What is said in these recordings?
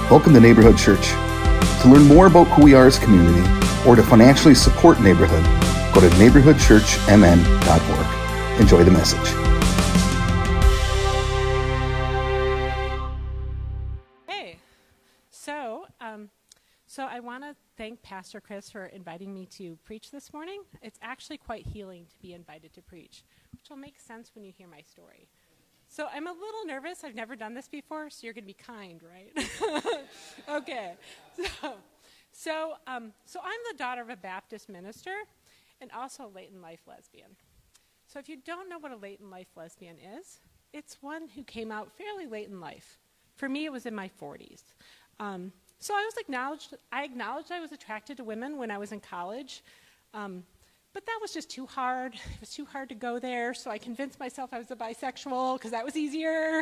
Welcome to Neighborhood Church. To learn more about who we are as a community or to financially support Neighborhood, go to neighborhoodchurchmn.org. Enjoy the message. Hey, so I want to thank Pastor Chris for inviting me to preach this morning. It's actually quite healing to be invited to preach, which will make sense when you hear my story. So I'm a little nervous. I've never done this before, so you're going to be kind, right? Okay. So I'm the daughter of a Baptist minister and also a late in life lesbian. So if you don't know what a late in life lesbian is, it's one who came out fairly late in life. For me, it was in my 40s. So I acknowledged I was attracted to women when I was in college, but that was just too hard. It was too hard to go there, so I convinced myself I was a bisexual because that was easier.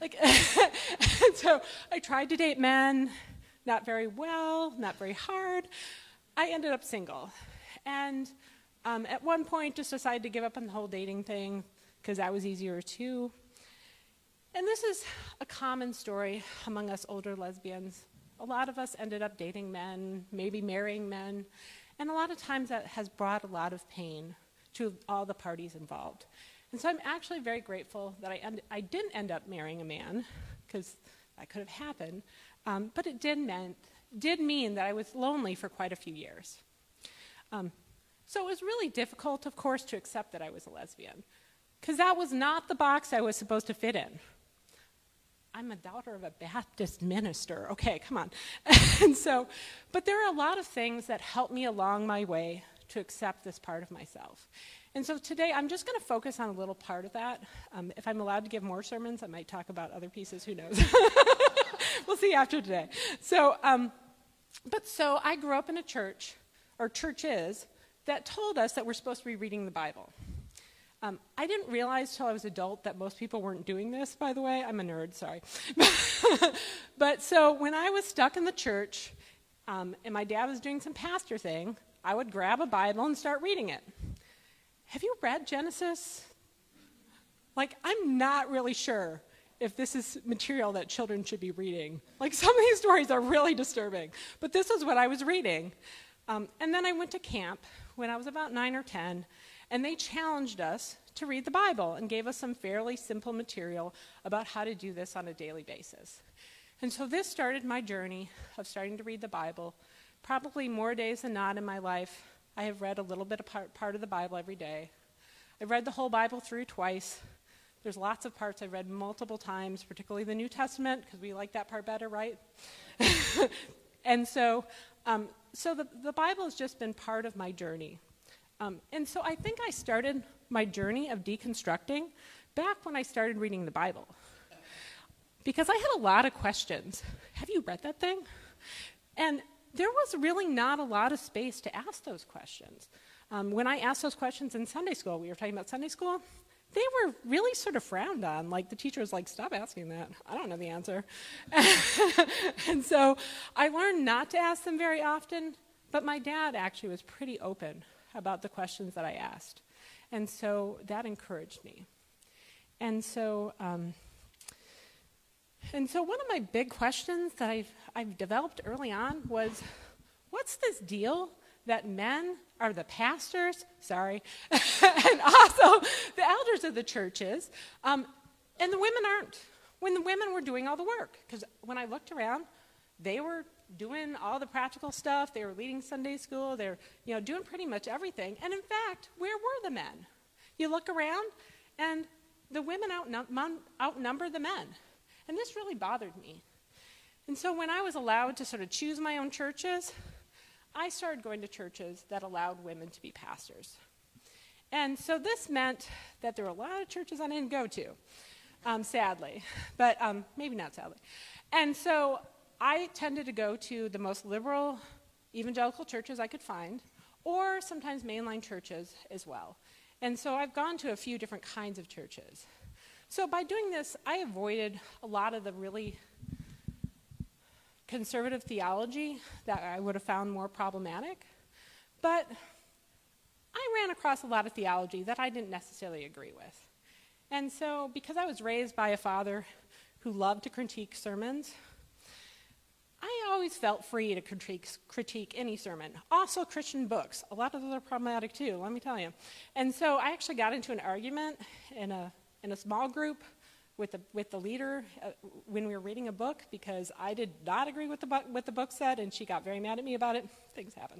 So I tried to date men, not very well, not very hard. I ended up single, and at one point just decided to give up on the whole dating thing because that was easier too. And this is a common story among us older lesbians. A lot of us ended up dating men, maybe marrying men, and a lot of times that has brought a lot of pain to all the parties involved. And so I'm actually very grateful that I didn't end up marrying a man, because that could have happened, but it did mean that I was lonely for quite a few years. So it was really difficult, of course, to accept that I was a lesbian, because that was not the box I was supposed to fit in. I'm a daughter of a Baptist minister. Okay, come on. But there are a lot of things that helped me along my way to accept this part of myself. And so today I'm just going to focus on a little part of that. If I'm allowed to give more sermons, I might talk about other pieces, who knows. We'll see after today. So I grew up in a church, or churches, that told us that we're supposed to be reading the Bible. I didn't realize till I was an adult that most people weren't doing this, by the way. I'm a nerd, sorry. But so when I was stuck in the church, and my dad was doing some pastor thing, I would grab a Bible and start reading it. Have you read Genesis? I'm not really sure if this is material that children should be reading. Some of these stories are really disturbing. But this is what I was reading. And then I went to camp when I was about 9 or 10, and they challenged us to read the Bible and gave us some fairly simple material about how to do this on a daily basis. And so this started my journey of starting to read the Bible. Probably more days than not in my life, I have read a little bit of part of the Bible every day. I've read the whole Bible through twice. There's lots of parts I've read multiple times, particularly the New Testament, because we like that part better, right? And so the Bible has just been part of my journey. And so I think I started my journey of deconstructing back when I started reading the Bible. Because I had a lot of questions. Have you read that thing? And there was really not a lot of space to ask those questions. When I asked those questions in Sunday school, we were talking about Sunday school, they were really sort of frowned on. The teacher was like, stop asking that. I don't know the answer. And so I learned not to ask them very often, but my dad actually was pretty open about the questions that I asked. And so that encouraged me. And so one of my big questions that I've developed early on was, what's this deal that men are the pastors, and also the elders of the churches, and the women aren't, when the women were doing all the work? Because when I looked around, they were doing all the practical stuff. They were leading Sunday school. They were, doing pretty much everything. And in fact, where were the men? You look around, and the women outnumber the men. And this really bothered me. And so when I was allowed to sort of choose my own churches, I started going to churches that allowed women to be pastors. And so this meant that there were a lot of churches I didn't go to, sadly. But maybe not sadly. And so I tended to go to the most liberal evangelical churches I could find, or sometimes mainline churches as well. And so I've gone to a few different kinds of churches. So by doing this, I avoided a lot of the really conservative theology that I would have found more problematic. But I ran across a lot of theology that I didn't necessarily agree with. And so because I was raised by a father who loved to critique sermons, always felt free to critique any sermon. Also Christian books. A lot of those are problematic too, let me tell you. And so I actually got into an argument in a small group with the leader when we were reading a book because I did not agree with what the book said, and she got very mad at me about it. Things happen.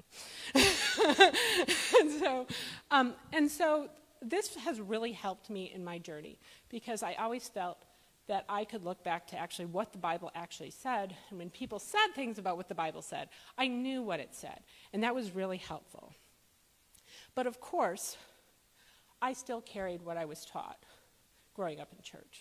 and so this has really helped me in my journey because I always felt that I could look back to actually what the Bible actually said, and when people said things about what the Bible said, I knew what it said, and that was really helpful. But of course, I still carried what I was taught growing up in church.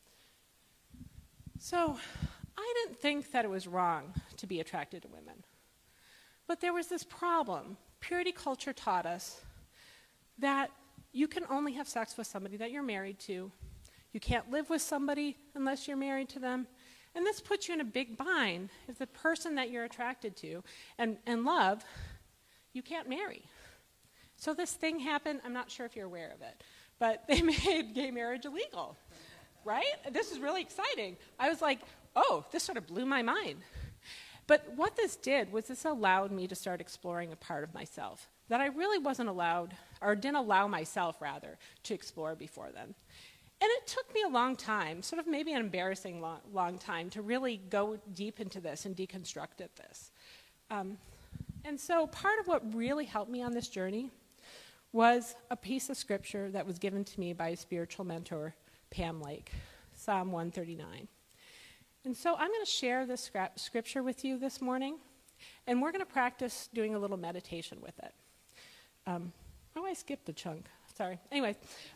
So I didn't think that it was wrong to be attracted to women. But there was this problem. Purity culture taught us that you can only have sex with somebody that you're married to. You can't live with somebody unless you're married to them. And this puts you in a big bind if the person that you're attracted to and love, you can't marry. So this thing happened. I'm not sure if you're aware of it, but they made gay marriage illegal. Right? This is really exciting. I was like, oh, this sort of blew my mind. But what this did was this allowed me to start exploring a part of myself that I really wasn't allowed, or didn't allow myself, rather, to explore before then. And it took me a long time, sort of maybe an embarrassing long time, to really go deep into this and deconstruct this. And so part of what really helped me on this journey was a piece of scripture that was given to me by a spiritual mentor, Pam Lake, Psalm 139. And so I'm going to share this scripture with you this morning, and we're going to practice doing a little meditation with it. I skipped a chunk. Sorry. Anyway,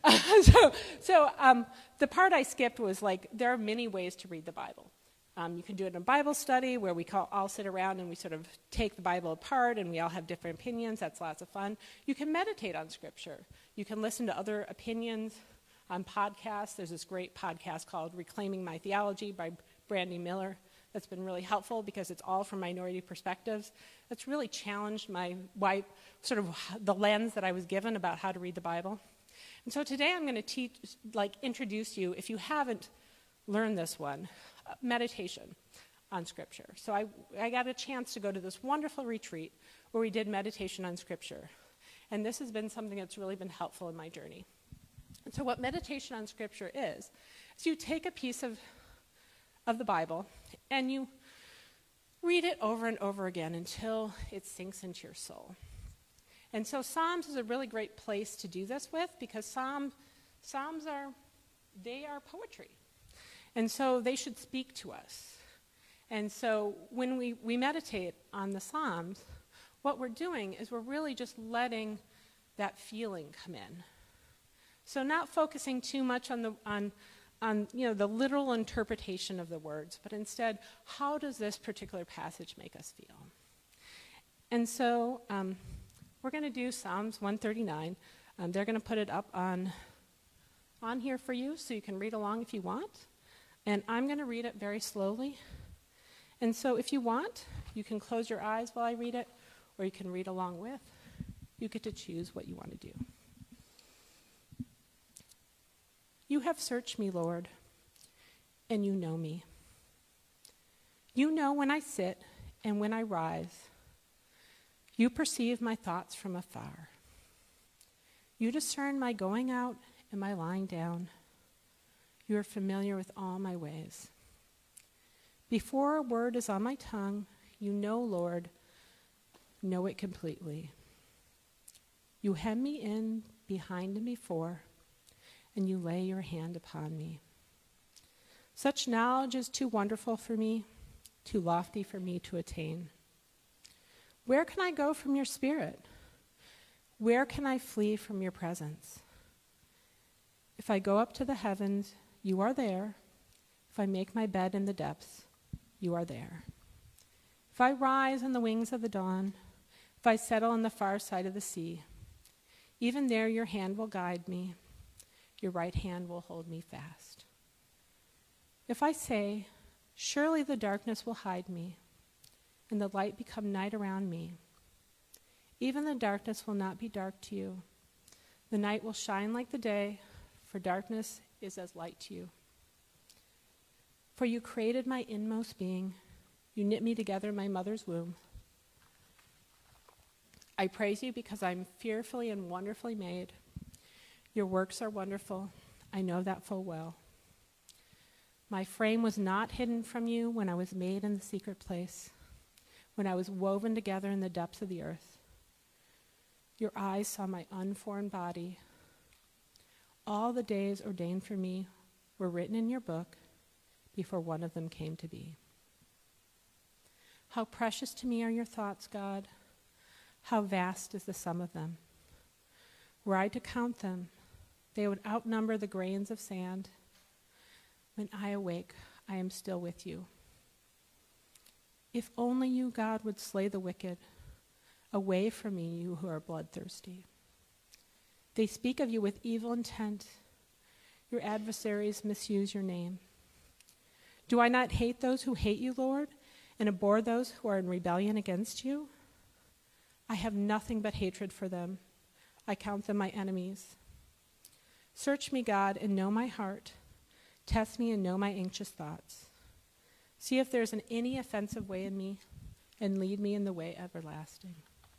so the part I skipped was like there are many ways to read the Bible. You can do it in a Bible study where we all sit around and we sort of take the Bible apart and we all have different opinions. That's lots of fun. You can meditate on scripture. You can listen to other opinions on podcasts. There's this great podcast called Reclaiming My Theology by Brandy Miller that's been really helpful because it's all from minority perspectives. That's really challenged sort of the lens that I was given about how to read the Bible. And so today I'm going to introduce you, if you haven't learned this one, meditation on Scripture. So I got a chance to go to this wonderful retreat where we did meditation on Scripture. And this has been something that's really been helpful in my journey. And so what meditation on Scripture is you take a piece of the Bible and you read it over and over again until it sinks into your soul. And so Psalms is a really great place to do this with because Psalms are poetry. And so they should speak to us. And so when we meditate on the Psalms, what we're doing is we're really just letting that feeling come in. So not focusing too much on the literal interpretation of the words, but instead, how does this particular passage make us feel? And so we're going to do Psalms 139. They're going to put it up on here for you so you can read along if you want. And I'm going to read it very slowly. And so if you want, you can close your eyes while I read it, or you can read along with. You get to choose what you want to do. You have searched me, Lord, and you know me. You know when I sit and when I rise. You perceive my thoughts from afar. You discern my going out and my lying down. You are familiar with all my ways. Before a word is on my tongue, you know, Lord, know it completely. You hem me in behind and before, and you lay your hand upon me. Such knowledge is too wonderful for me, too lofty for me to attain. Where can I go from your spirit? Where can I flee from your presence? If I go up to the heavens, you are there. If I make my bed in the depths, you are there. If I rise on the wings of the dawn, if I settle on the far side of the sea, even there your hand will guide me. Your right hand will hold me fast. If I say, surely the darkness will hide me, and the light become night around me, even the darkness will not be dark to you. The night will shine like the day, for darkness is as light to you. For you created my inmost being. You knit me together in my mother's womb. I praise you because I'm fearfully and wonderfully made. Your works are wonderful. I know that full well. My frame was not hidden from you when I was made in the secret place, when I was woven together in the depths of the earth. Your eyes saw my unformed body. All the days ordained for me were written in your book before one of them came to be. How precious to me are your thoughts, God. How vast is the sum of them. Were I to count them, they would outnumber the grains of sand. When I awake, I am still with you. If only you, God, would slay the wicked. Away from me, you who are bloodthirsty. They speak of you with evil intent. Your adversaries misuse your name. Do I not hate those who hate you, Lord, and abhor those who are in rebellion against you? I have nothing but hatred for them. I count them my enemies. Search me, God, and know my heart. Test me and know my anxious thoughts. See if there's any offensive way in me, and lead me in the way everlasting.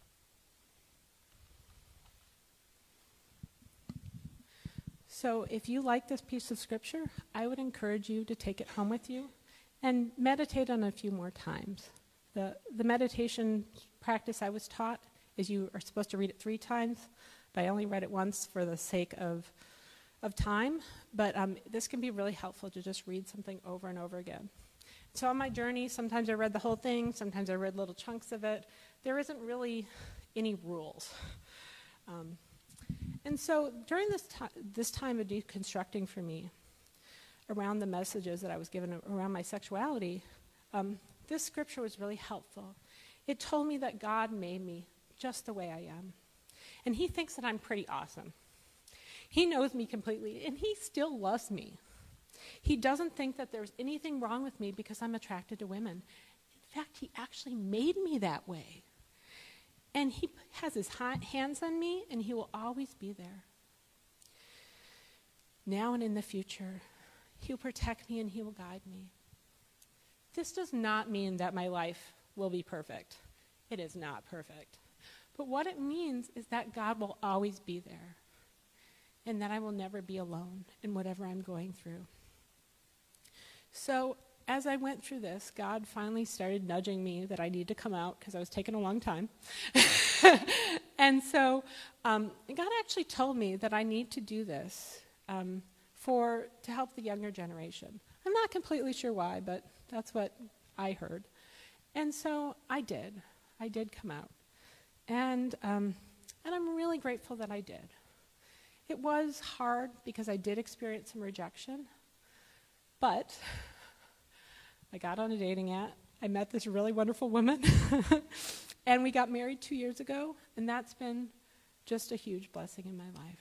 So if you like this piece of scripture, I would encourage you to take it home with you and meditate on it a few more times. The meditation practice I was taught is you are supposed to read it 3 times, but I only read it once for the sake of time. But this can be really helpful to just read something over and over again. So on my journey, sometimes I read the whole thing, sometimes I read little chunks of it. There isn't really any rules. And so during this time of deconstructing for me, around the messages that I was given around my sexuality, this scripture was really helpful. It told me that God made me just the way I am. And he thinks that I'm pretty awesome. He knows me completely, and he still loves me. He doesn't think that there's anything wrong with me because I'm attracted to women. In fact, he actually made me that way. And he has his hands on me, and he will always be there. Now and in the future, he'll protect me and he will guide me. This does not mean that my life will be perfect. It is not perfect. But what it means is that God will always be there, and that I will never be alone in whatever I'm going through. So as I went through this, God finally started nudging me that I need to come out because I was taking a long time. And so God actually told me that I need to do this to help the younger generation. I'm not completely sure why, but that's what I heard. And so I did. I did come out. And I'm really grateful that I did. It was hard because I did experience some rejection, but I got on a dating app. I met this really wonderful woman, and we got married 2 years ago, and that's been just a huge blessing in my life.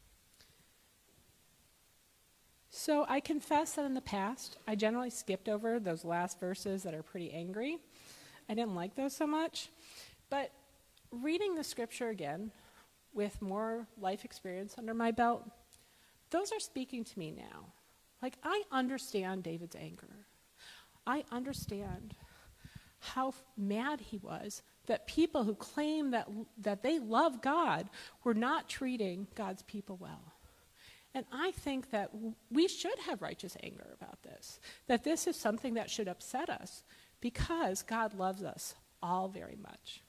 So I confess that in the past, I generally skipped over those last verses that are pretty angry. I didn't like those so much. But reading the scripture again, with more life experience under my belt, those are speaking to me now. Like, I understand David's anger. I understand how mad he was that people who claim that they love God were not treating God's people well. And I think that we should have righteous anger about this, that this is something that should upset us because God loves us all very much.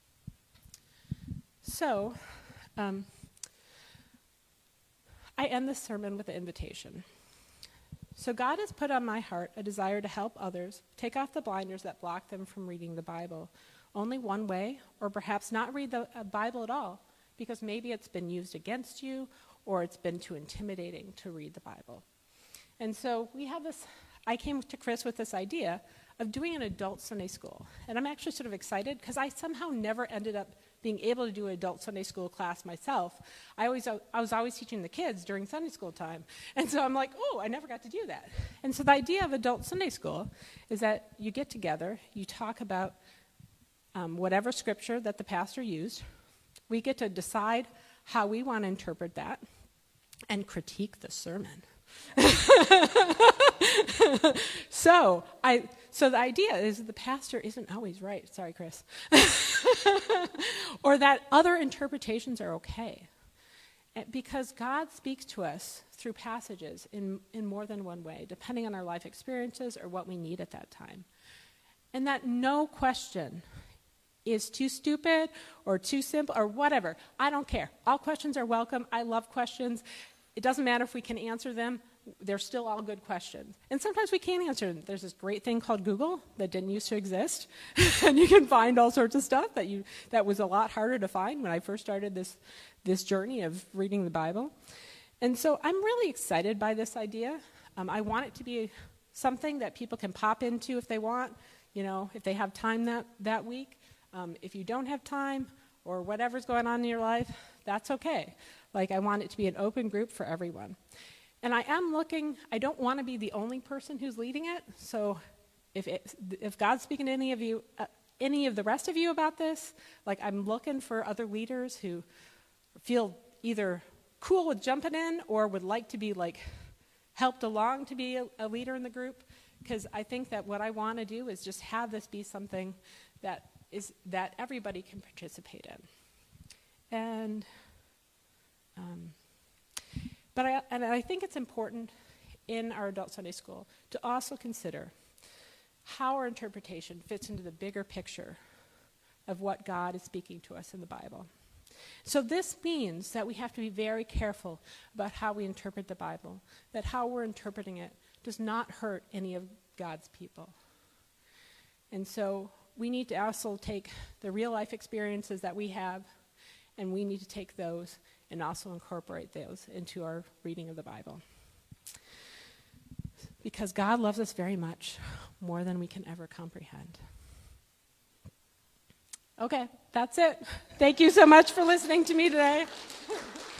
So, I end this sermon with an invitation. So God has put on my heart a desire to help others take off the blinders that block them from reading the Bible only one way, or perhaps not read the Bible at all, because maybe it's been used against you or it's been too intimidating to read the Bible. And so we have this, I came to Chris with this idea of doing an adult Sunday school. And I'm actually sort of excited because I somehow never ended up being able to do an adult Sunday school class myself. I was always teaching the kids during Sunday school time. And so I'm like, oh, I never got to do that. And so the idea of adult Sunday school is that you get together, you talk about whatever scripture that the pastor used. We get to decide how we want to interpret that and critique the sermon. So So the idea is that the pastor isn't always right. Sorry, Chris. Or that other interpretations are okay. Because God speaks to us through passages in more than one way, depending on our life experiences or what we need at that time. And that no question is too stupid or too simple or whatever. I don't care. All questions are welcome. I love questions. It doesn't matter if we can answer them. They're still all good questions. And sometimes we can't answer them. There's this great thing called Google that didn't used to exist. And you can find all sorts of stuff that was a lot harder to find when I first started this journey of reading the Bible. And so I'm really excited by this idea. I want it to be something that people can pop into if they want, if they have time that week. If you don't have time or whatever's going on in your life, that's okay. I want it to be an open group for everyone. And I don't want to be the only person who's leading it. So if God's speaking to any of the rest of you about this, I'm looking for other leaders who feel either cool with jumping in or would like to be helped along to be a leader in the group. Because I think that what I want to do is just have this be something that everybody can participate in. And But I think it's important in our adult Sunday school to also consider how our interpretation fits into the bigger picture of what God is speaking to us in the Bible. So this means that we have to be very careful about how we interpret the Bible, that how we're interpreting it does not hurt any of God's people. And so we need to also take the real life experiences that we have, and we need to take those and also incorporate those into our reading of the Bible. Because God loves us very much, more than we can ever comprehend. Okay, that's it. Thank you so much for listening to me today.